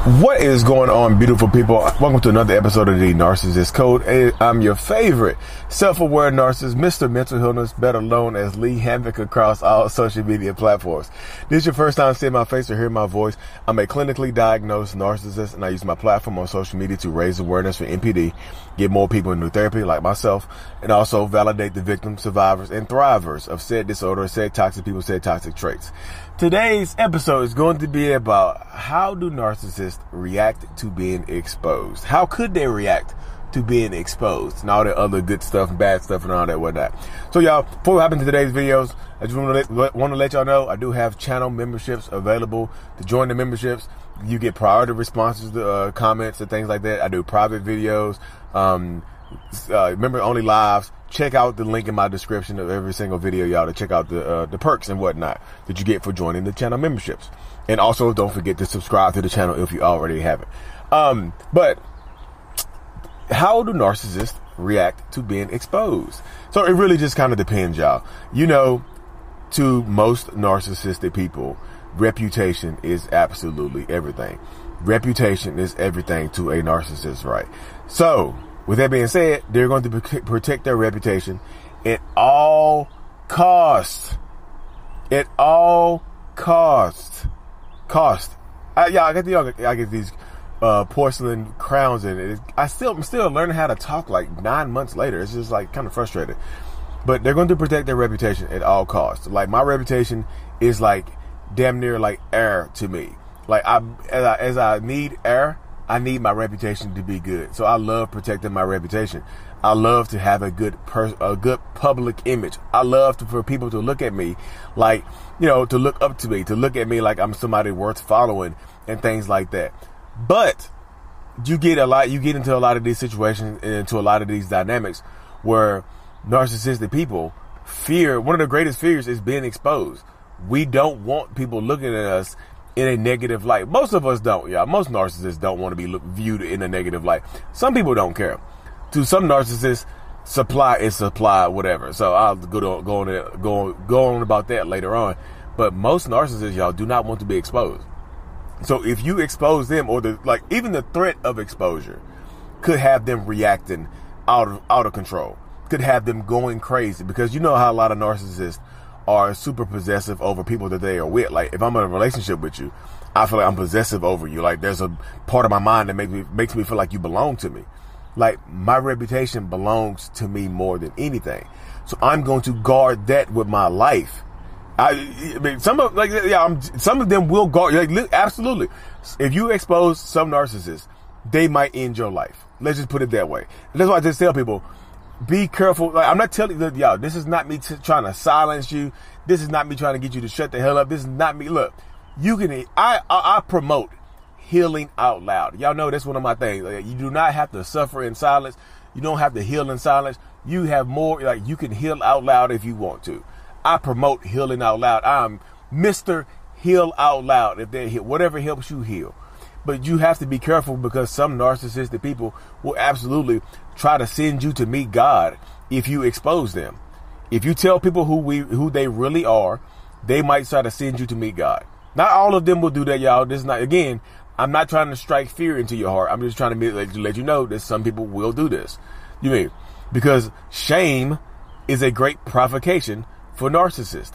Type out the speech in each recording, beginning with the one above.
What is going on, beautiful people? Welcome to another episode of the Narcissist Code. I'm your favorite self-aware narcissist, Mr. Mental Illness, better known as Lee Hammock across all social media platforms. This is your first time seeing my face or hearing my voice. I'm a clinically diagnosed narcissist, and I use my platform on social media to raise awareness for NPD, get more people into therapy like myself, and also validate the victims, survivors, and thrivers of said disorder, said toxic people, said toxic traits. Today's episode is going to be about how do narcissists react to being exposed? How could they react to being exposed? And all that other good stuff and bad stuff and all that whatnot. So y'all, before we hop into today's videos, I just want to let y'all know I do have channel memberships available. To join the memberships, you get priority responses to comments and things like that. I do private videos, member only lives. Check out the link in my description of every single video, y'all, to check out the perks and whatnot that you get for joining the channel memberships. And also, don't forget to subscribe to the channel if you already haven't. But how do narcissists react to being exposed? So it really just kind of depends, y'all. You know, to most narcissistic people, reputation is absolutely everything. Reputation is everything to a narcissist, right? So with that being said, they're going to protect their reputation at all costs. At all costs. I get these porcelain crowns in it. I'm still learning how to talk like 9 months later. It's just like kind of frustrating. But they're going to protect their reputation at all costs. Like my reputation is like damn near like air to me. Like as I need air, I need my reputation to be good. So I love protecting my reputation. I love to have a good public image. I love for people to look at me like, you know, to look up to me, to look at me like I'm somebody worth following and things like that. But you get into a lot of these situations and into a lot of these dynamics where narcissistic people fear, one of the greatest fears is being exposed. We don't want people looking at us in a negative light. Most of us don't, y'all. Most narcissists don't want to be viewed in a negative light. Some people don't care. To some narcissists, supply is supply, whatever. So I'll go on about that later on. But most narcissists, y'all, do not want to be exposed. So if you expose them, or even the threat of exposure could have them reacting out of control, could have them going crazy, because you know how a lot of narcissists are super possessive over people that they are with. Like if I'm in a relationship with you, I feel like I'm possessive over you. Like there's a part of my mind that makes me feel like you belong to me. Like my reputation belongs to me more than anything. So I'm going to guard that with my life. I mean, some of them will guard. Like, absolutely. If you expose some narcissists, they might end your life. Let's just put it that way. And that's why I just tell people, be careful. Like, I'm not telling y'all, this is not me trying to silence you. This is not me trying to get you to shut the hell up. This is not me. Look, I promote healing out loud. Y'all know that's one of my things. Like, you do not have to suffer in silence. You don't have to heal in silence. You have more, like, you can heal out loud if you want to. I promote healing out loud. I'm Mr. Heal Out Loud. If they heal, whatever helps you heal. But you have to be careful, because some narcissistic people will absolutely try to send you to meet God if you expose them. If you tell people who they really are, they might try to send you to meet God. Not all of them will do that, y'all. This is not, again, I'm not trying to strike fear into your heart. I'm just trying to let you know that some people will do this. You mean, because shame is a great provocation for narcissists.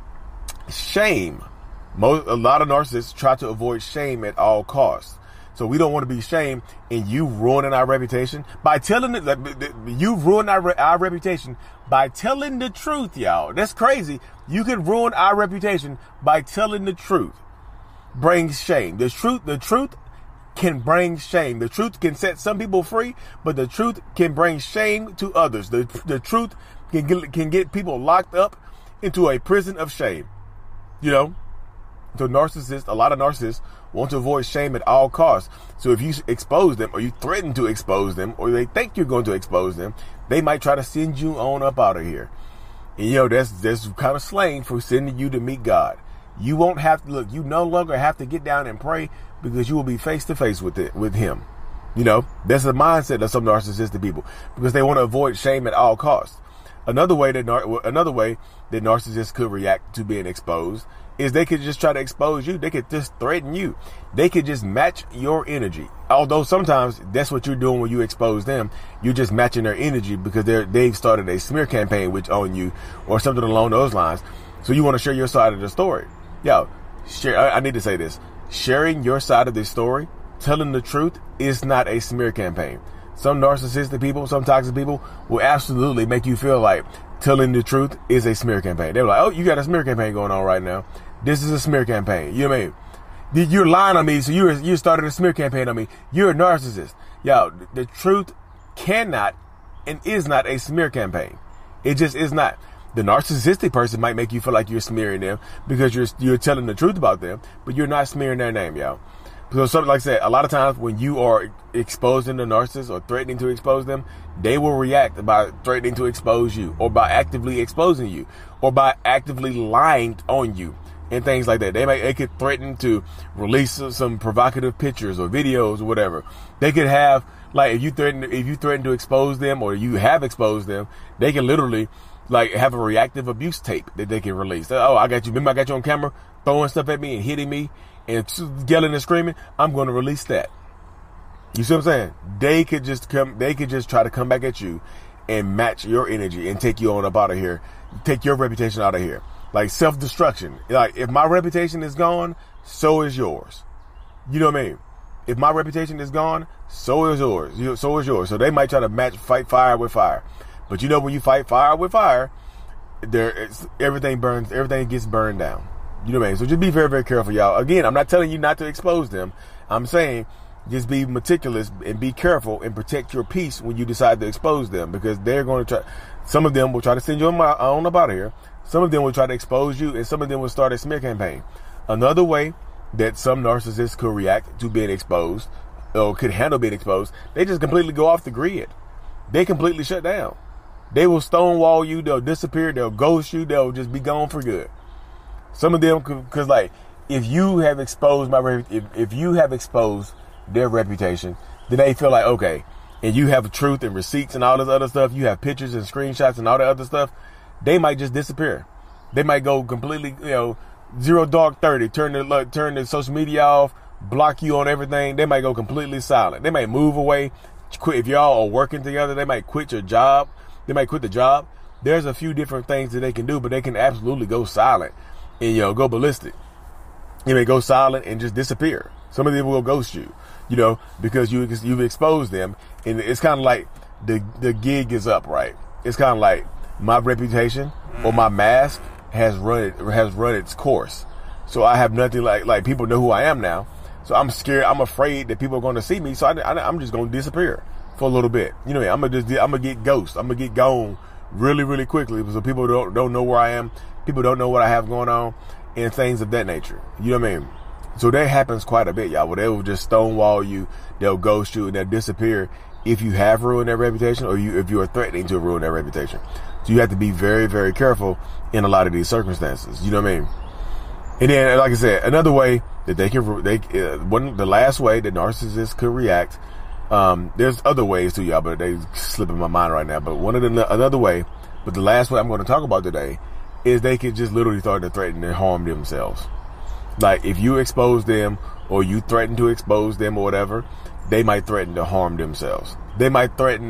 Shame. A lot of narcissists try to avoid shame at all costs. So we don't want to be shamed, and you ruining our reputation by telling it. You ruin our reputation by telling the truth, y'all. That's crazy. You can ruin our reputation by telling the truth. Brings shame. The truth can bring shame. The truth can set some people free, but the truth can bring shame to others. The truth can get people locked up into a prison of shame. You know? So a lot of narcissists want to avoid shame at all costs. So if you expose them, or you threaten to expose them, or they think you're going to expose them, they might try to send you on up out of here. And you know, that's kind of slang for sending you to meet God. You won't have to look. You no longer have to get down and pray, because you will be face to face with Him. You know, that's the mindset of some narcissistic people, because they want to avoid shame at all costs. Another way that narcissists could react to being exposed is they could just try to expose you. They could just threaten you. They could just match your energy. Although sometimes that's what you're doing when you expose them. You're just matching their energy because they've started a smear campaign on you or something along those lines. So you want to share your side of the story. I need to say this. Sharing your side of the story, telling the truth, is not a smear campaign. Some narcissistic people, some toxic people will absolutely make you feel like telling the truth is a smear campaign. They're like, oh, you got a smear campaign going on right now. This is a smear campaign. You know what I mean? You're lying on me, so you started a smear campaign on me. You're a narcissist. The truth cannot and is not a smear campaign. It just is not. The narcissistic person might make you feel like you're smearing them because you're telling the truth about them, but you're not smearing their name, y'all. So something like I said, a lot of times when you are exposing the narcissist or threatening to expose them, they will react by threatening to expose you or by actively exposing you or by actively lying on you and things like that. They could threaten to release some provocative pictures or videos or whatever. They could have, like, if you threaten to expose them or you have exposed them, they can literally like have a reactive abuse tape that they can release. Oh, I got you. Remember I got you on camera throwing stuff at me and hitting me and yelling and screaming. I'm going to release that. You see what I'm saying? They could just try to come back at you and match your energy and take you on up out of here. Take your reputation out of here. Like self-destruction. Like if my reputation is gone, so is yours. You know what I mean? If my reputation is gone, so is yours. So is yours. So they might try to fight fire with fire. But you know, when you fight fire with fire, everything gets burned down. You know what I mean? So just be very, very careful, y'all. Again, I'm not telling you not to expose them. I'm saying just be meticulous and be careful and protect your peace when you decide to expose them, because they're going to try. Some of them will try to send you on up out of here. Some of them will try to expose you, and some of them will start a smear campaign. Another way that some narcissists could react to being exposed or could handle being exposed, they just completely go off the grid. They completely shut down. They will stonewall you. They'll disappear. They'll ghost you. They'll just be gone for good. Some of them, because like, if you have exposed if you have exposed their reputation, then they feel like, okay, and you have truth and receipts and all this other stuff, you have pictures and screenshots and all that other stuff, they might just disappear. They might go completely, zero dark 30, turn the social media off, block you on everything. They might go completely silent. They might move away, quit. If y'all are working together, they might quit your job. They might quit the job. There's a few different things that they can do, but they can absolutely go silent and, go ballistic. You may go silent and just disappear. Some of them will ghost you, because you've exposed them. And it's kind of like the gig is up, right? It's kind of like my reputation or my mask has run its course. So I have nothing like people know who I am now. So I'm scared. I'm afraid that people are going to see me. So I'm just going to disappear for a little bit. I'm gonna get ghost. I'm gonna get gone really, really quickly, so people don't know where I am. People don't know what I have going on and things of that nature. You know what I mean? So that happens quite a bit, y'all, where they will just stonewall you, they'll ghost you, and they'll disappear if you have ruined their reputation or if you are threatening to ruin their reputation. So you have to be very, very careful in a lot of these circumstances. You know what I mean? And then, like I said, another way that the last way that narcissists could react, there's other ways too, y'all, but they slip in my mind right now. But another way, but the last way I'm going to talk about today is they could just literally start to threaten and harm themselves. Like if you expose them or you threaten to expose them or whatever, they might threaten to harm themselves. They might threaten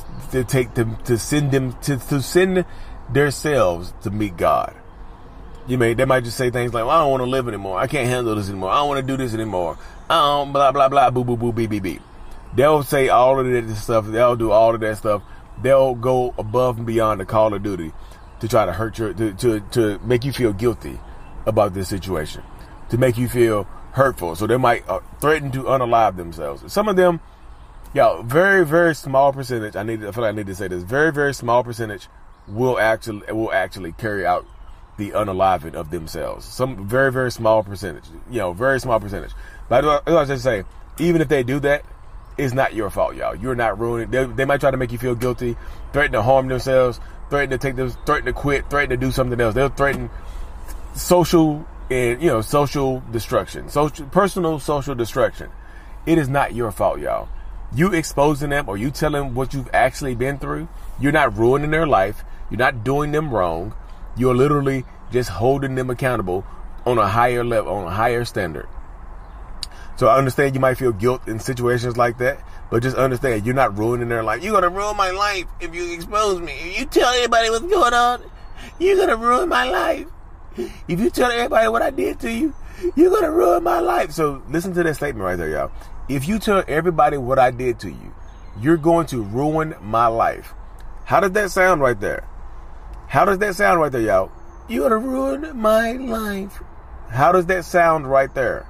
to send themselves to meet God. They might just say things like, well, I don't want to live anymore. I can't handle this anymore. I don't want to do this anymore. I don't blah, blah, blah, boo, boo, boo, beep, beep, beep. They'll say all of that stuff. They'll do all of that stuff. They'll go above and beyond the call of duty to try to hurt to make you feel guilty about this situation, to make you feel hurtful. So they might threaten to unalive themselves. Some of them, very, very small percentage. I feel like I need to say this. Very, very small percentage will actually carry out the unaliving of themselves. Some very, very small percentage. Very small percentage. But I was just say, even if they do that, it's not your fault, y'all. You're not ruining. They might try to make you feel guilty, threaten to harm themselves, threaten to quit, threaten to do something else. They'll threaten social destruction, personal social destruction. It is not your fault, y'all. You exposing them or you telling what you've actually been through, you're not ruining their life. You're not doing them wrong. You're literally just holding them accountable on a higher level, on a higher standard. So I understand you might feel guilt in situations like that, but just understand you're not ruining their life. You're going to ruin my life if you expose me. If you tell anybody what's going on, you're going to ruin my life. If you tell everybody what I did to you, you're going to ruin my life. So listen to that statement right there, y'all. If you tell everybody what I did to you, you're going to ruin my life. How does that sound right there? How does that sound right there, y'all? You're going to ruin my life. How does that sound right there?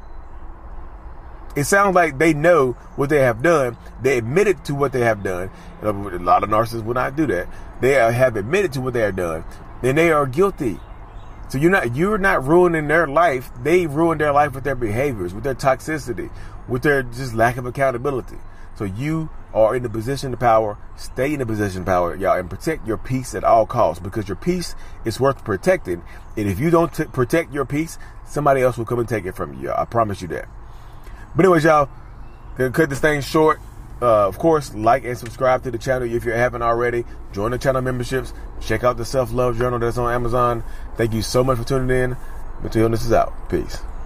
It sounds like they know what they have done. They admitted to what they have done. A lot of narcissists will not do that. They have admitted to what they have done. Then they are guilty. So you're not ruining their life. They ruin their life with their behaviors, with their toxicity, with their just lack of accountability. So you are in the position of power. Stay in the position of power, y'all, and protect your peace at all costs, because your peace is worth protecting. And if you don't protect your peace, somebody else will come and take it from you, y'all. I promise you that. But anyways, y'all, gonna cut this thing short. Of course, like and subscribe to the channel if you haven't already. Join the channel memberships. Check out the self-love journal that's on Amazon. Thank you so much for tuning in. Until this is out. Peace.